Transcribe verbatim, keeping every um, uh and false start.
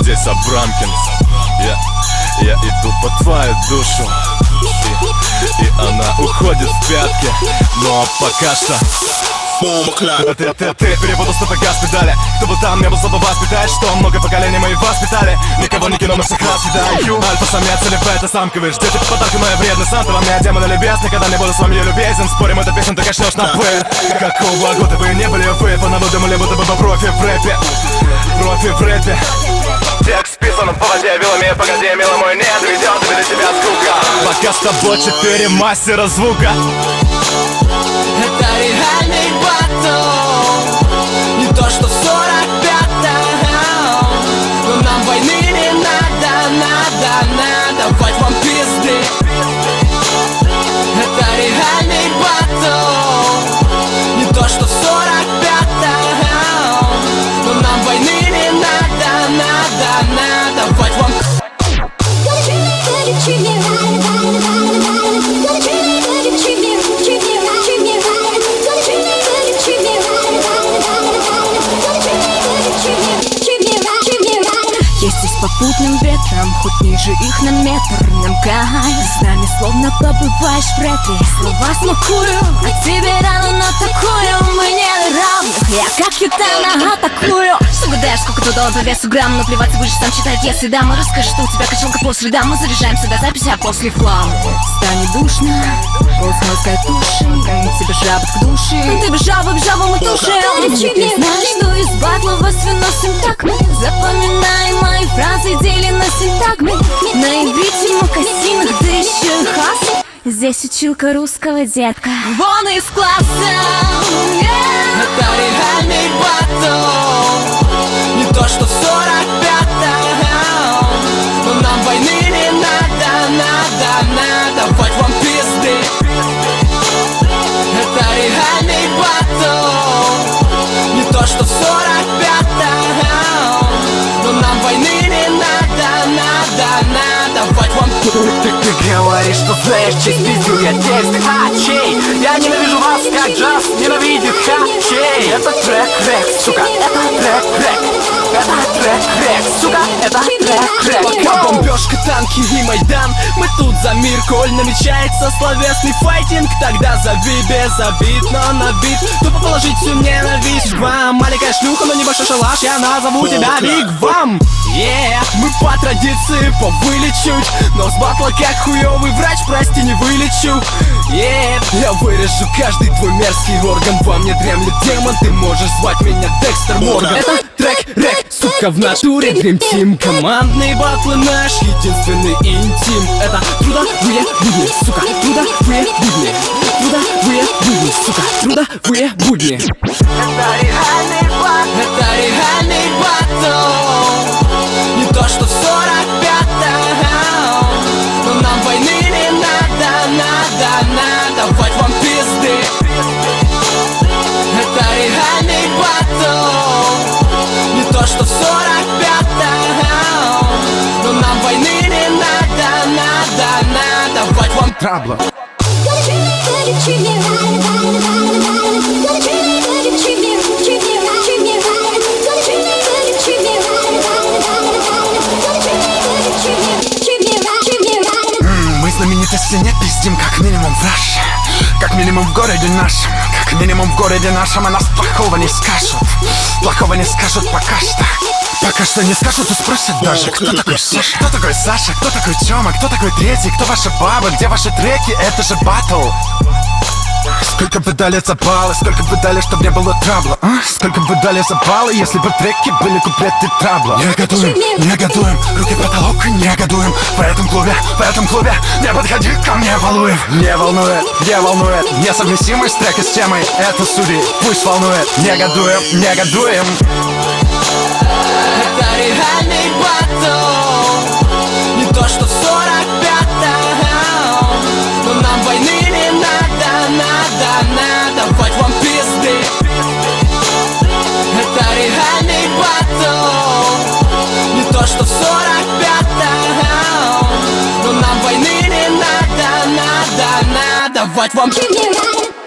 здесь Абрамкин. Я, я иду по твою душу, и, и она уходит в пятки. Но пока что ты, ты, ты, ты перепутал стоп и газ педали. Кто был там, не был слабо воспитать. Что много поколений мы воспитали. Никого не кино, мы всех раз съедаю. Альфа-самец или бета-самка. Вы ждете подарка, моя вредная Санта. Вам не демон или бес, никогда не буду с вами любезен. Спорим, это песня, ты качнешь на пыль. Какого года вы не были вы? Поначалу думали, будто бы профи в рэпе. Профи в рэпе. Текст списан по воде вилами. Погоди, милый мой, не доведет до тебя скука. Пока с тобой четыре мастера звука. Это реальный батл, не то что в сорок пятом. Но нам войны не надо, надо, надо давать вам пизды. Это реальный батл, не то что в сорок пятом. Но нам войны не надо, надо, надо давать вам. Ездить попутным ветром, хоть ниже их на метр. Нам кайф, с нами словно побываешь в рэпе. Слова смакую, а тебе рано на такую. Мы не равных, я как китана атакую. Что гадаешь, сколько ты дала по весу грамм? Но плевать, будешь сам читать, если да. Мы расскажешь, что у тебя качалка по средам. Мы заряжаемся до записи, а после хлам. Станет душно, голос мозга туши. Тебе жаба к душе. Ты бежал, побежал, мы тушим. Ты знаешь, что из батла вас выносим так мы. Запоминай мои фразы, дели на синтагмы. На иврите, мокасинах, да еще и хас. Здесь училка русского детка. Вон из класса. Это реальный батл, не то что в сорок пятом. Но нам войны не надо, надо, надо давать вам пизды. Это реальный батл, не то что в сорок пятом. Но нам войны не надо, надо, надо давать вам. Ты, ты, ты говоришь, что знаешь, честь пиздил я текст хачей. Я ненавижу вас, как джаз ненавидит хачей. Это трек-рэк, сука, это трек-рэк. Это трек-рэк, сука, это трек-рэк. Пока бомбежка, танки и Майдан, мы тут за мир, коль намечается словесный файтинг. Тогда зови без обид, но на бит, тупо положить всю ненависть вам. Маленькая шлюха, но небольшой шалаш, я назову тебя Биг Вам. Yeah, мы по традиции повыли чуть, но с батла как хуёвый врач, прости, не вылечу. Yeah, я вырежу каждый твой мерзкий орган. Во мне дремлет демон, ты можешь звать меня Декстер Морган. Это трек-рэк, сука, в натуре Dream Team. Командные батлы наш единственный интим. Это трудовые будни, сука, трудовые будни. Трудовые будни, сука, трудовые будни. Это реальный батл, это реальный батл, не то что в сорок пятом. Но нам войны не надо, надо, надо давать вам пизды. Это реальный батл, не то что в сорок пятом. Но нам войны не надо, надо, надо давать вам трабла. Мы знаменитости не пиздим, как минимум в Раше. Как минимум в городе нашем. Как минимум в городе нашем. А нас плохого не скажут. Плохого не скажут пока что. Пока что не скажут и спросят даже, кто такой Саша? Кто такой Саша? Кто такой Тёма? Кто такой Третий? Кто ваша баба? Где ваши треки? Это же батл. Сколько бы дали за баллы, сколько бы дали, чтобы не было трабла, а? Сколько бы дали за баллы, если бы в треке были куплеты трабла. Негодуем, негодуем, руки в потолок, негодуем. В этом клубе, в этом клубе не подходи ко мне, Валуев. Не волнует, не волнует несовместимость трека с темой. Это судьи, пусть волнует. Негодуем, негодуем. Это реальный батл, не то что в сорок пятом. Но нам войны не надо, надо, надо давать вам пизды. Это реальный батл, не то что в сорок пятом. Но нам войны не надо, надо, надо давать вам.